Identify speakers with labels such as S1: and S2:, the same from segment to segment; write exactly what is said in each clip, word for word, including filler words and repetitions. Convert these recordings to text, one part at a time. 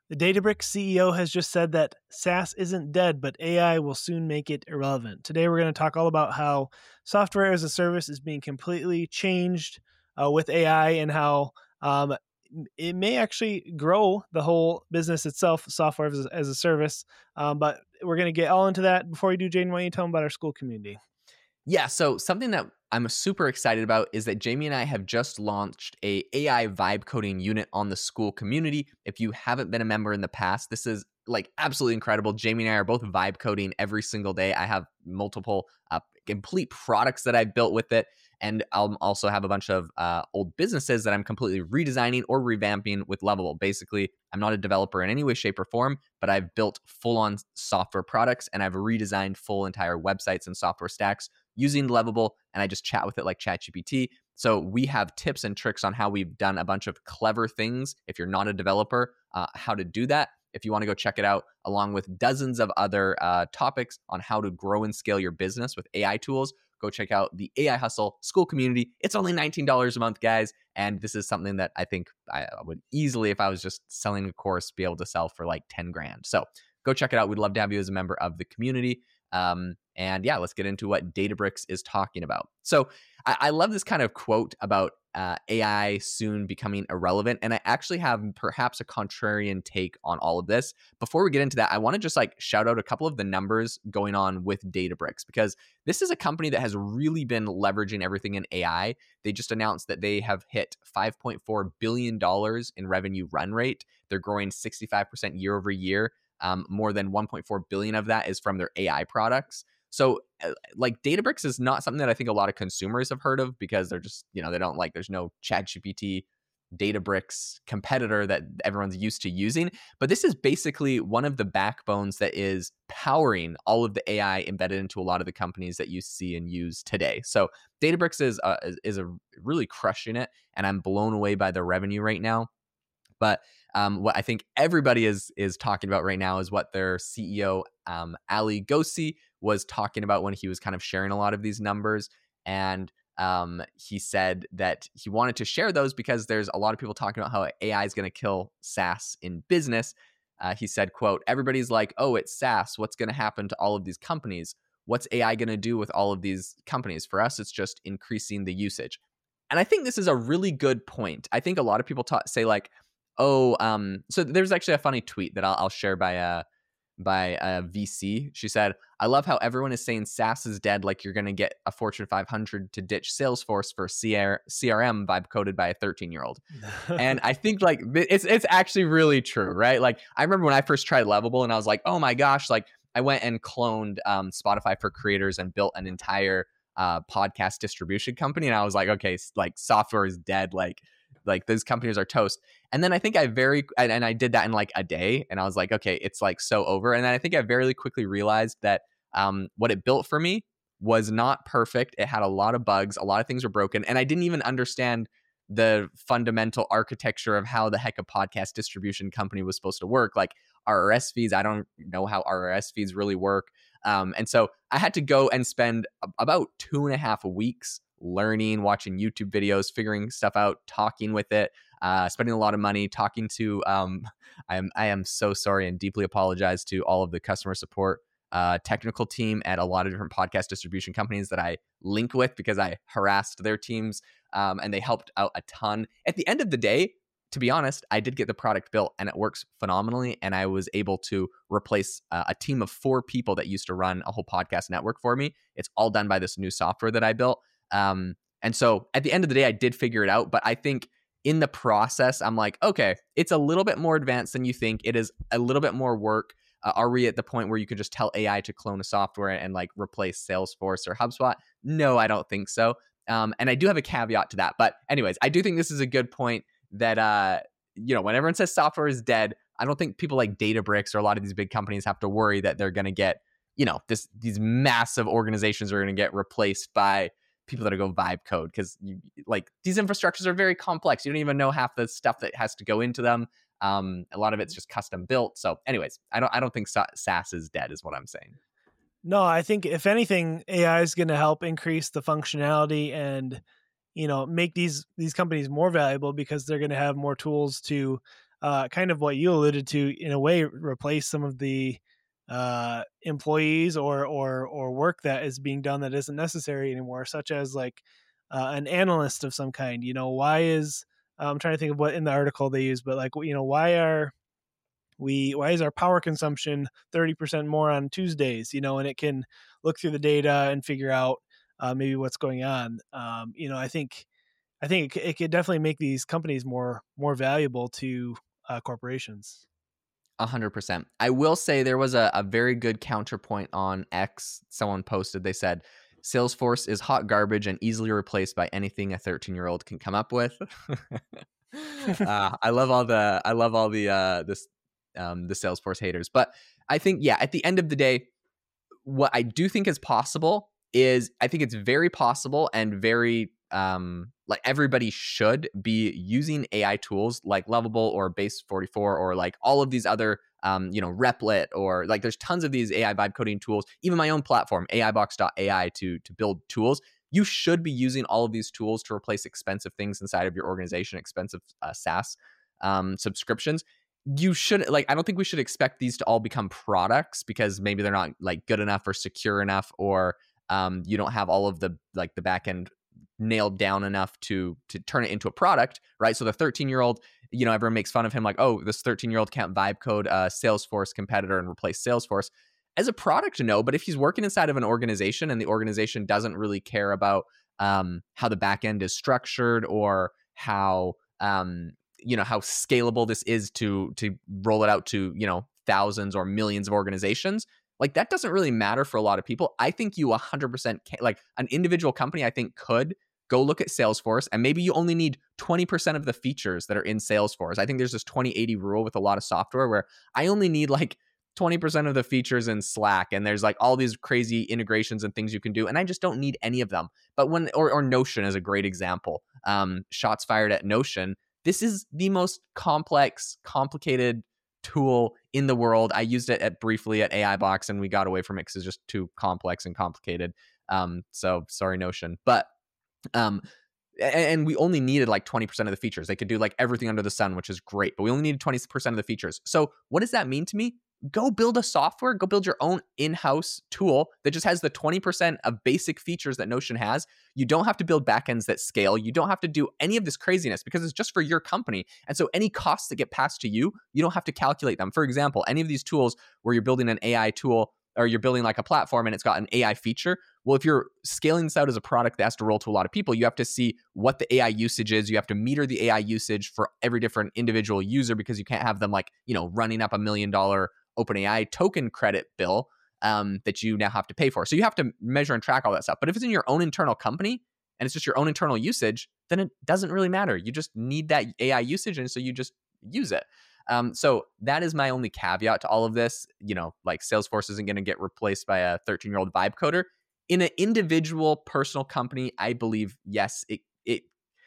S1: The Databricks C E O has just said that SaaS isn't dead, but A I will soon make it irrelevant. Today, we're going to talk all about how software as a service is being completely changed uh, with A I and how um, it may actually grow the whole business itself, software as a, as a service. Um, but we're going to get all into that. Before we do, Jane, why don't you tell them about our school community?
S2: Yeah, so something that I'm super excited about is that Jamie and I have just launched a AI vibe coding unit on the school community. If you haven't been a member in the past, this is like absolutely incredible. Jamie and I are both vibe coding every single day. I have multiple uh, complete products that I've built with it. And I'll also have a bunch of uh, old businesses that I'm completely redesigning or revamping with Lovable. Basically, I'm not a developer in any way, shape, or form, but I've built full-on software products and I've redesigned full entire websites and software stacks using Lovable, and I just chat with it like ChatGPT. So we have tips and tricks on how we've done a bunch of clever things. If you're not a developer, uh, how to do that. If you want to go check it out, along with dozens of other uh, topics on how to grow and scale your business with A I tools, go check out the A I Hustle School Community. It's only nineteen dollars a month, guys. And this is something that I think I would easily, if I was just selling a course, be able to sell for like ten grand. So go check it out. We'd love to have you as a member of the community. Um, and yeah, let's get into what Databricks is talking about. So I, I love this kind of quote about uh, A I soon becoming irrelevant. And I actually have perhaps a contrarian take on all of this. Before we get into that, I want to just like shout out a couple of the numbers going on with Databricks, because this is a company that has really been leveraging everything in A I. They just announced that they have hit five point four billion dollars in revenue run rate. They're growing sixty-five percent year over year. Um, more than one point four billion of that is from their A I products. So uh, like Databricks is not something that I think a lot of consumers have heard of, because they're just, you know, they don't like, there's no ChatGPT Databricks competitor that everyone's used to using. But this is basically one of the backbones that is powering all of the A I embedded into a lot of the companies that you see and use today. So Databricks is uh, is, is a really crushing it, and I'm blown away by their revenue right now. But um, what I think everybody is is talking about right now is what their C E O, um, Ali Ghodsi, was talking about when he was kind of sharing a lot of these numbers. And um, he said that he wanted to share those because there's a lot of people talking about how A I is going to kill SaaS in business. Uh, he said, quote, "Everybody's like, oh, it's SaaS. What's going to happen to all of these companies? What's A I going to do with all of these companies? For us, it's just increasing the usage." And I think this is a really good point. I think a lot of people ta- say like, oh, um, so there's actually a funny tweet that I'll, I'll share by a, by a V C. She said, "I love how everyone is saying SaaS is dead, like you're going to get a Fortune five hundred to ditch Salesforce for C R, C R M vibe coded by a thirteen-year-old. And I think like it's it's actually really true, right? Like I remember when I first tried Lovable and I was like, oh my gosh, like I went and cloned um, Spotify for Creators and built an entire uh, podcast distribution company. And I was like, okay, like software is dead. Like, like those companies are toast. And then I think I very, and, and I did that in like a day, and I was like, okay, it's like so over. And then I think I very quickly realized that um, what it built for me was not perfect. It had a lot of bugs, a lot of things were broken, and I didn't even understand the fundamental architecture of how the heck a podcast distribution company was supposed to work. Like R R S feeds, I don't know how R R S feeds really work. Um, and so I had to go and spend about two and a half weeks learning, watching YouTube videos, figuring stuff out, talking with it, uh, spending a lot of money, talking to, um, I am, I am so sorry and deeply apologize to all of the customer support uh, technical team at a lot of different podcast distribution companies that I link with, because I harassed their teams um, and they helped out a ton. At the end of the day, to be honest, I did get the product built and it works phenomenally. And I was able to replace uh, a team of four people that used to run a whole podcast network for me. It's all done by this new software that I built. Um, and so at the end of the day, I did figure it out. But I think in the process, I'm like, okay, it's a little bit more advanced than you think. It is a little bit more work. Uh, are we at the point where you could just tell A I to clone a software and like replace Salesforce or HubSpot? No, I don't think so. Um, and I do have a caveat to that. But anyways, I do think this is a good point that, uh, you know, when everyone says software is dead, I don't think people like Databricks or a lot of these big companies have to worry that they're going to get, you know, this these massive organizations are going to get replaced by people that are go vibe code, because like these infrastructures are very complex. You don't even know half the stuff that has to go into them. Um, a lot of it's just custom built. So anyways, I don't I don't think SaaS is dead is what I'm saying.
S1: No, I think if anything, A I is going to help increase the functionality and, you know, make these these companies more valuable, because they're going to have more tools to uh, kind of what you alluded to, in a way, replace some of the uh, employees or or or work that is being done that isn't necessary anymore, such as like uh, an analyst of some kind. You know, why is I'm trying to think of what in the article they use, but like, you know, why are we why is our power consumption thirty percent more on Tuesdays? You know, and it can look through the data and figure out uh, maybe what's going on. Um, you know, I think I think it, it could definitely make these companies more more valuable to uh, corporations.
S2: A hundred percent. I will say there was a, a very good counterpoint on X. Someone posted, they said, Salesforce is hot garbage and easily replaced by anything a thirteen year old can come up with. uh, I love all the, I love all the, uh, this, um, the Salesforce haters, but I think, yeah, at the end of the day, what I do think is possible is I think it's very possible and very, um, like everybody should be using A I tools like Lovable or Base forty-four or like all of these other, um, you know, Replit, or like there's tons of these A I vibe coding tools, even my own platform, A I box dot A I, to, to build tools. You should be using all of these tools to replace expensive things inside of your organization, expensive uh, SaaS um, subscriptions. You should, like, I don't think we should expect these to all become products because maybe they're not like good enough or secure enough, or um, you don't have all of the like the back end nailed down enough to to turn it into a product, right? So the thirteen year old, you know, everyone makes fun of him like, oh, this thirteen year old can't vibe code a Salesforce competitor and replace Salesforce. As a product, no, but if he's working inside of an organization and the organization doesn't really care about um, how the back end is structured or how um, you know how scalable this is to to roll it out to, you know, thousands or millions of organizations, like that doesn't really matter for a lot of people. I think you one hundred percent can, like an individual company, I think could go look at Salesforce, and maybe you only need twenty percent of the features that are in Salesforce. I think there's this twenty eighty rule with a lot of software where I only need like twenty percent of the features in Slack, and there's like all these crazy integrations and things you can do, and I just don't need any of them. But when, or, or Notion is a great example. Um, shots fired at Notion. This is the most complex, complicated tool in the world. I used it at briefly at A I Box, and we got away from it because it's just too complex and complicated. Um, so sorry, Notion. But um, and we only needed like twenty percent of the features. They could do like everything under the sun, which is great, but we only needed twenty percent of the features. So what does that mean to me? Go build a software, go build your own in-house tool that just has the twenty percent of basic features that Notion has. You don't have to build backends that scale. You don't have to do any of this craziness because it's just for your company. And so any costs that get passed to you, you don't have to calculate them. For example, any of these tools where you're building an A I tool or you're building like a platform and it's got an A I feature, well, if you're scaling this out as a product that has to roll to a lot of people, you have to see what the A I usage is. You have to meter the A I usage for every different individual user because you can't have them like, you know, running up a million dollar OpenAI token credit bill um, that you now have to pay for. So you have to measure and track all that stuff. But if it's in your own internal company and it's just your own internal usage, then it doesn't really matter. You just need that A I usage, and so you just use it. Um, so that is my only caveat to all of this. You know, like Salesforce isn't going to get replaced by a thirteen year old vibe coder. In an individual personal company, I believe, yes, it it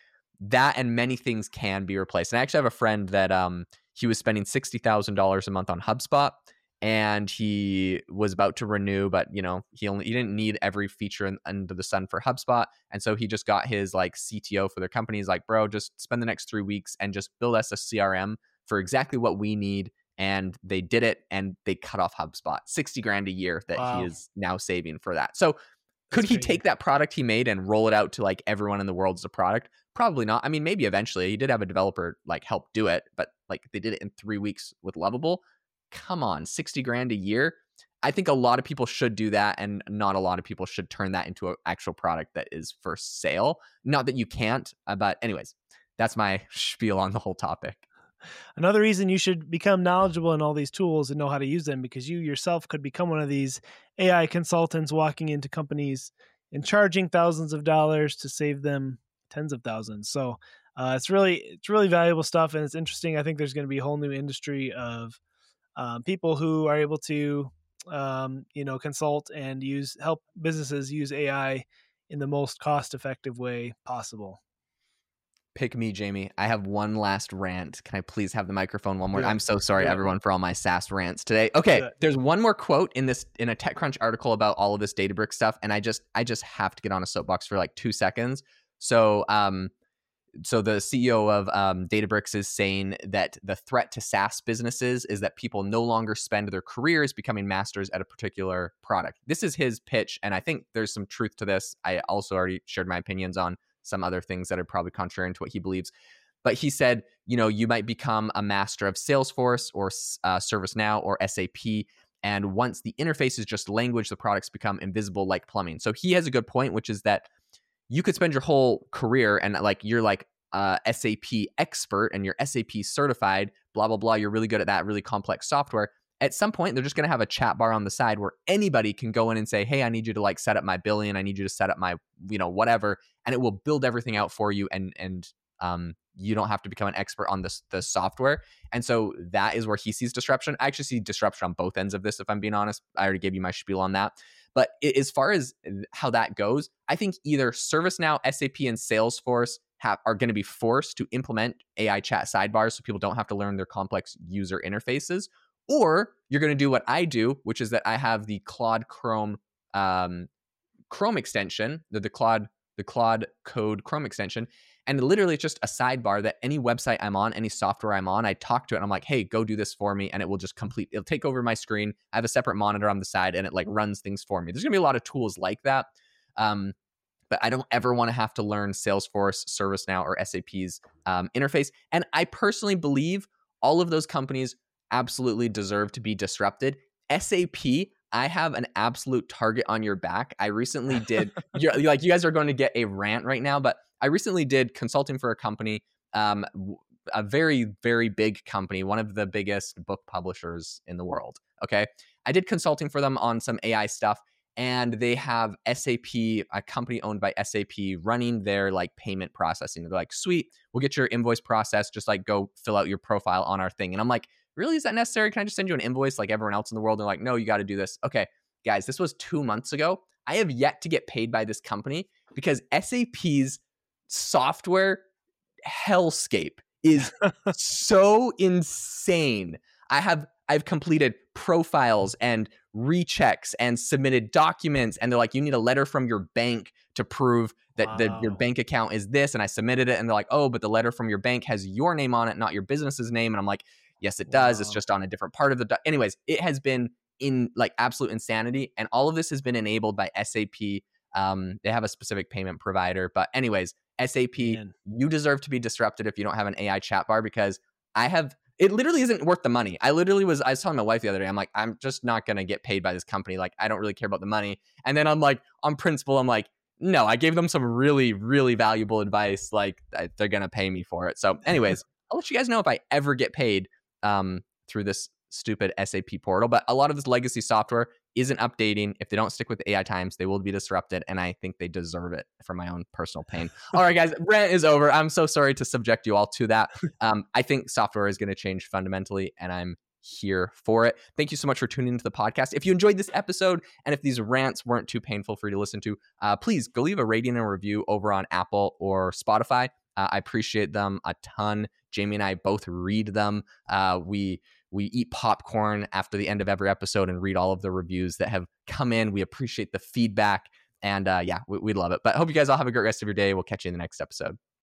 S2: that and many things can be replaced. And I actually have a friend that um, he was spending sixty thousand dollars a month on HubSpot, and he was about to renew, but you know, he only he didn't need every feature in, under the sun for HubSpot. And so he just got his like C T O for their company. He's like, bro, just spend the next three weeks and just build us a C R M for exactly what we need. And they did it, and they cut off HubSpot. sixty grand a year that wow. he is now saving for that. So could he take that product he made and roll it out to like everyone in the world as a product? Probably not. I mean, maybe eventually. He did have a developer like help do it, but like they did it in three weeks with Lovable. Come on, sixty grand a year. I think a lot of people should do that, and not a lot of people should turn that into an actual product that is for sale. Not that you can't, uh, but anyways, that's my spiel on the whole topic.
S1: Another reason you should become knowledgeable in all these tools and know how to use them, because you yourself could become one of these A I consultants walking into companies and charging thousands of dollars to save them tens of thousands. So uh, it's really it's really valuable stuff, and it's interesting. I think there's going to be a whole new industry of um, people who are able to um, you know consult and use help businesses use A I in the most cost effective way possible.
S2: Pick me, Jamie. I have one last rant. Can I please have the microphone one more?
S1: Yeah.
S2: I'm so sorry,
S1: yeah.
S2: everyone, for all my SaaS rants today. Okay,
S1: yeah.
S2: There's one more quote in this in a TechCrunch article about all of this Databricks stuff, and I just I just have to get on a soapbox for like two seconds. So, um, so the C E O of um, Databricks is saying that the threat to SaaS businesses is that people no longer spend their careers becoming masters at a particular product. This is his pitch, and I think there's some truth to this. I also already shared my opinions on some other things that are probably contrary to what he believes. But he said, you know, you might become a master of Salesforce or uh, ServiceNow or S A P. And once the interface is just language, the products become invisible like plumbing. So he has a good point, which is that you could spend your whole career and like you're like a S A P expert and you're S A P certified, blah, blah, blah. You're really good at that really complex software. At some point, they're just going to have a chat bar on the side where anybody can go in and say, hey, I need you to like set up my billing. I need you to set up my, you know, whatever. And it will build everything out for you. And, and, um, you don't have to become an expert on this the software. And so that is where he sees disruption. I actually see disruption on both ends of this, if I'm being honest. I already gave you my spiel on that. But as far as how that goes, I think either ServiceNow, S A P, and Salesforce have, are going to be forced to implement A I chat sidebars so people don't have to learn their complex user interfaces, or you're going to do what I do, which is that I have the Claude Chrome um, Chrome extension, the, the Claude the Claude Code Chrome extension. And literally it's just a sidebar that any website I'm on, any software I'm on, I talk to it and I'm like, hey, go do this for me. And it will just complete, it'll take over my screen. I have a separate monitor on the side and it like runs things for me. There's gonna be a lot of tools like that. Um, but I don't ever want to have to learn Salesforce, ServiceNow, or S A P's um, interface. And I personally believe all of those companies absolutely deserve to be disrupted. S A P, I have an absolute target on your back. I recently did, you're, like you guys are going to get a rant right now, but I recently did consulting for a company, um, a very, very big company, one of the biggest book publishers in the world. Okay. I did consulting for them on some A I stuff, and they have S A P, a company owned by S A P, running their like payment processing. They're like, sweet, we'll get your invoice processed. Just like go fill out your profile on our thing. And I'm like, really, is that necessary? Can I just send you an invoice like everyone else in the world? They're like, no, you got to do this. Okay, guys, this was two months ago. I have yet to get paid by this company because S A P's software hellscape is so insane. I have I've completed profiles and rechecks and submitted documents, and they're like, you need a letter from your bank to prove that wow. the, your bank account is this, and I submitted it, and they're like, oh, but the letter from your bank has your name on it, not your business's name. And I'm like, yes, it does. Wow. It's just on a different part of the do-. Anyways, it has been in like absolute insanity, and all of this has been enabled by S A P. Um, they have a specific payment provider, but anyways, S A P, Man. You deserve to be disrupted if you don't have an A I chat bar, because I have, it literally isn't worth the money. I literally was, I was telling my wife the other day, I'm like, I'm just not going to get paid by this company. Like, I don't really care about the money. And then I'm like, on principle, I'm like, no, I gave them some really, really valuable advice. Like, they're going to pay me for it. So anyways, I'll let you guys know if I ever get paid um, through this stupid S A P portal. But a lot of this legacy software isn't updating. If they don't stick with A I times, they will be disrupted, and I think they deserve it for my own personal pain. All right, guys, rant is over. I'm so sorry to subject you all to that. Um, I think software is going to change fundamentally, and I'm here for it. Thank you so much for tuning into the podcast. If you enjoyed this episode, and if these rants weren't too painful for you to listen to, uh, please go leave a rating and a review over on Apple or Spotify. Uh, I appreciate them a ton. Jamie and I both read them. Uh, we We eat popcorn after the end of every episode and read all of the reviews that have come in. We appreciate the feedback, and uh, yeah, we, we love it. But I hope you guys all have a great rest of your day. We'll catch you in the next episode.